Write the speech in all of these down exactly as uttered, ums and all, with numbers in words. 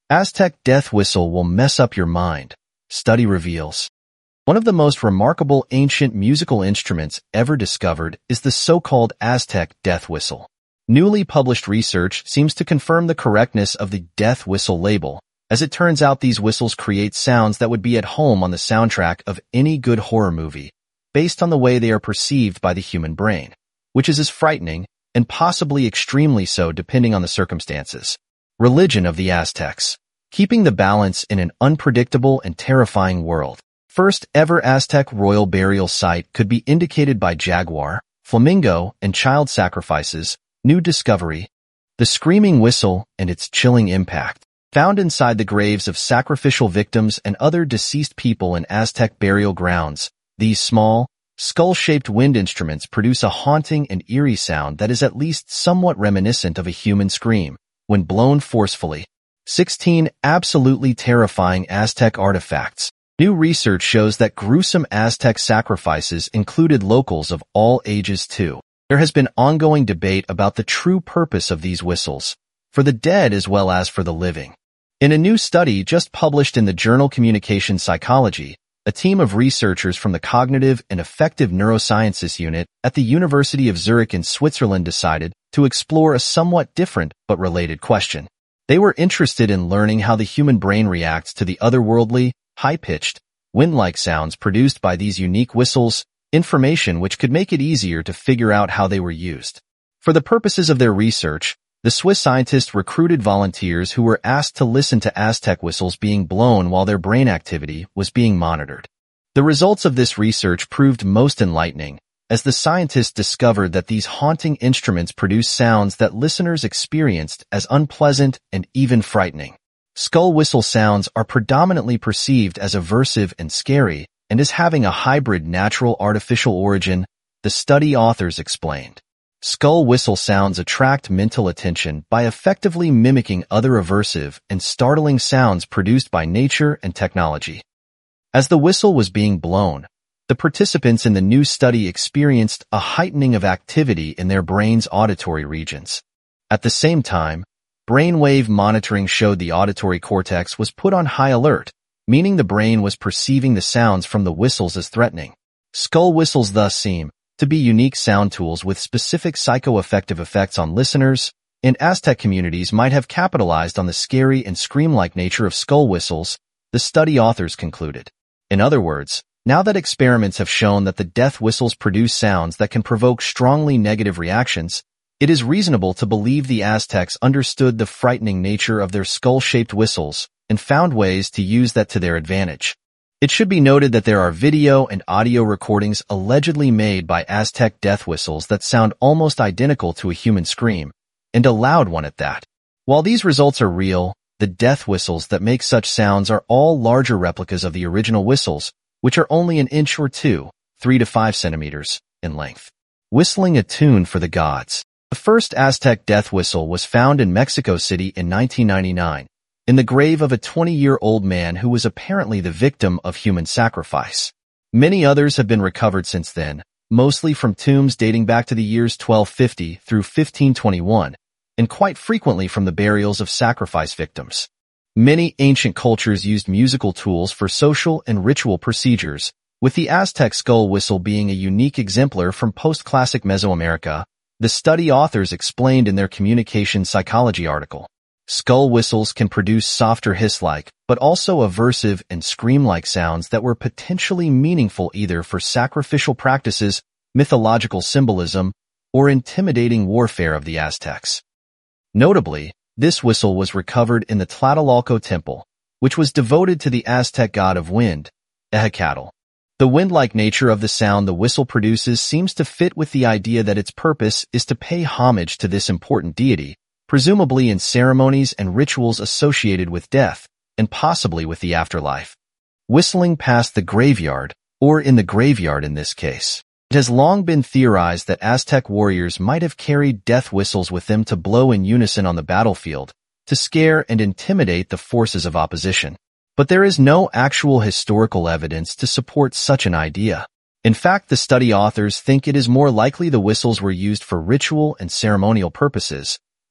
Aztec death whistle will mess up your mind, study reveals. One of the most remarkable ancient musical instruments ever discovered is the so-called Aztec death whistle. Newly published research seems to confirm the correctness of the death whistle label. As it turns out, these whistles create sounds that would be at home on the soundtrack of any good horror movie, based on the way they are perceived by the human brain, which is as frightening and possibly extremely so depending on the circumstances. Religion of the Aztecs. Keeping the balance in an unpredictable and terrifying world. First ever Aztec royal burial site could be indicated by jaguar, flamingo, and child sacrifices. New discovery. The screaming whistle and its chilling impact. Found inside the graves of sacrificial victims and other deceased people in Aztec burial grounds, these small, skull-shaped wind instruments produce a haunting and eerie sound that is at least somewhat reminiscent of a human scream, when blown forcefully. sixteen Absolutely terrifying Aztec artifacts. New research shows that gruesome Aztec sacrifices included locals of all ages too. There has been ongoing debate about the true purpose of these whistles, for the dead as well as for the living. In a new study just published in the journal Communication Psychology, a team of researchers from the Cognitive and Affective Neurosciences Unit at the University of Zurich in Switzerland decided to explore a somewhat different but related question. They were interested in learning how the human brain reacts to the otherworldly, high-pitched, wind-like sounds produced by these unique whistles, information which could make it easier to figure out how they were used. For the purposes of their research, the Swiss scientists recruited volunteers who were asked to listen to Aztec whistles being blown while their brain activity was being monitored. The results of this research proved most enlightening, as the scientists discovered that these haunting instruments produce sounds that listeners experienced as unpleasant and even frightening. Skull whistle sounds are predominantly perceived as aversive and scary, and as having a hybrid natural-artificial origin, the study authors explained. Skull whistle sounds attract mental attention by effectively mimicking other aversive and startling sounds produced by nature and technology. As the whistle was being blown, the participants in the new study experienced a heightening of activity in their brain's auditory regions. At the same time, brainwave monitoring showed the auditory cortex was put on high alert, meaning the brain was perceiving the sounds from the whistles as threatening. Skull whistles thus seem to be unique sound tools with specific psychoaffective effects on listeners, and Aztec communities might have capitalized on the scary and scream-like nature of skull whistles, the study authors concluded. In other words, now that experiments have shown that the death whistles produce sounds that can provoke strongly negative reactions, it is reasonable to believe the Aztecs understood the frightening nature of their skull-shaped whistles and found ways to use that to their advantage. It should be noted that there are video and audio recordings allegedly made by Aztec death whistles that sound almost identical to a human scream, and a loud one at that. While these results are real, the death whistles that make such sounds are all larger replicas of the original whistles, which are only an inch or two, three to five centimeters, in length. Whistling a tune for the gods. The first Aztec death whistle was found in Mexico City in nineteen ninety-nine. In the grave of a twenty-year-old man who was apparently the victim of human sacrifice. Many others have been recovered since then, mostly from tombs dating back to the years twelve fifty through fifteen twenty-one, and quite frequently from the burials of sacrifice victims. Many ancient cultures used musical tools for social and ritual procedures, with the Aztec skull whistle being a unique exemplar from post-classic Mesoamerica, the study authors explained in their Communication Psychology article. Skull whistles can produce softer hiss-like, but also aversive and scream-like sounds that were potentially meaningful either for sacrificial practices, mythological symbolism, or intimidating warfare of the Aztecs. Notably, this whistle was recovered in the Tlatelolco Temple, which was devoted to the Aztec god of wind, Ehecatl. The wind-like nature of the sound the whistle produces seems to fit with the idea that its purpose is to pay homage to this important deity, presumably in ceremonies and rituals associated with death, and possibly with the afterlife. Whistling past the graveyard, or in the graveyard in this case. It has long been theorized that Aztec warriors might have carried death whistles with them to blow in unison on the battlefield, to scare and intimidate the forces of opposition. But there is no actual historical evidence to support such an idea. In fact, the study authors think it is more likely the whistles were used for ritual and ceremonial purposes,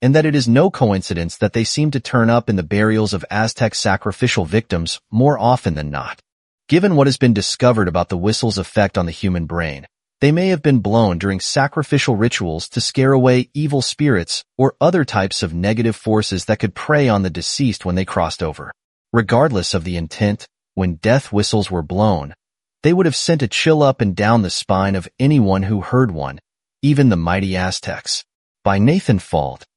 and that it is no coincidence that they seem to turn up in the burials of Aztec sacrificial victims more often than not. Given what has been discovered about the whistle's effect on the human brain, they may have been blown during sacrificial rituals to scare away evil spirits or other types of negative forces that could prey on the deceased when they crossed over. Regardless of the intent, when death whistles were blown, they would have sent a chill up and down the spine of anyone who heard one, even the mighty Aztecs. By Nathan Fault.